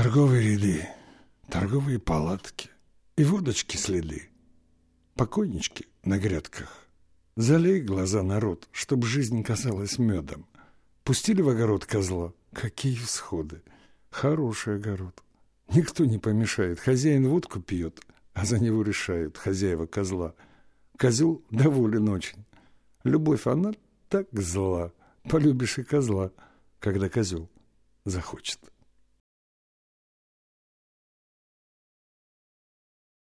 Торговые ряды, торговые палатки и водочки следы. Покойнички на грядках. Залей глаза, народ, чтоб жизнь казалась медом. Пустили в огород козла. Какие всходы! Хороший огород. Никто не помешает. Хозяин водку пьет, а за него решают хозяева козла. Козел доволен очень. Любовь, она так зла. Полюбишь и козла, когда козел захочет.